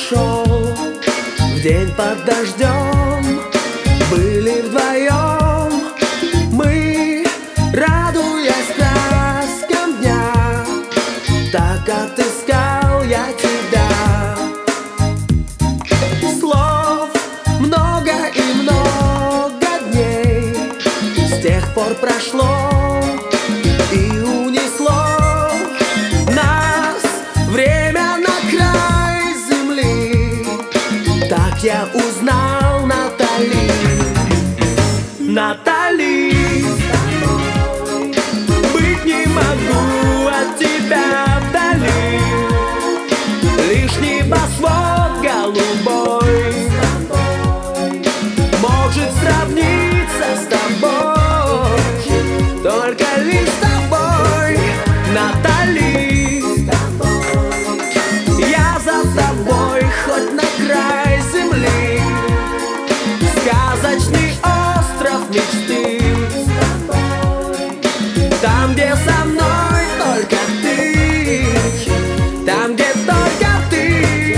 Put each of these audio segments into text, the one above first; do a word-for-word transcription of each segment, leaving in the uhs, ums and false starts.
прошел в день под дождем. Были вдвоем мы, радуясь краскам дня. Так отыскал я тебя. Слов много и много дней с тех пор прошло и унесло нас время на край земли. Так я узнал Натали. Натали, быть не могу от тебя вдали. Лишь небосвод голубой может сравниться с тобой, только лишь с тобой, Натали. Я за тобой хоть на край земли, сказочный остров мечты. Там, где со мной только ты, там, где только ты.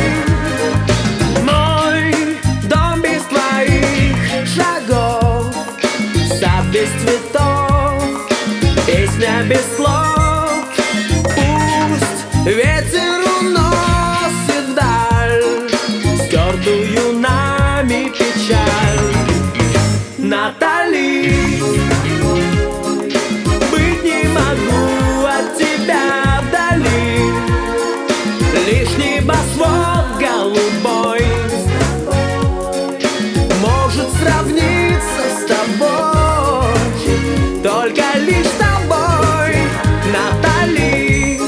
Мой дом без твоих шагов, сад без цветов, песня без слов. Пусть ветер уносит вдаль стертую нами печаль. Натали, быть не могу от тебя вдали. Лишь небосвод голубой может сравниться с тобой, только лишь с тобой, Натали.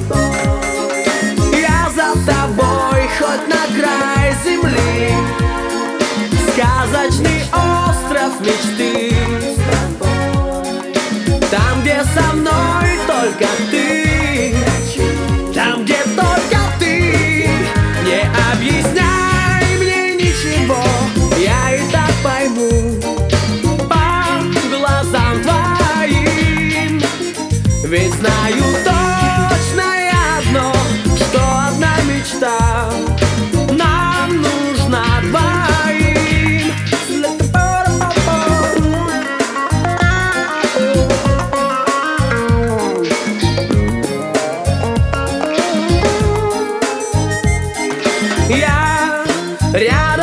Я за тобой хоть на край земли, сказочный остров мечты. Там, где со мной только ты, там, где только ты. Не объясняй мне ничего, я и так пойму по глазам твоим. Ведь знаю точно я одно, что одна мечта нам нужна двоим. Я рядом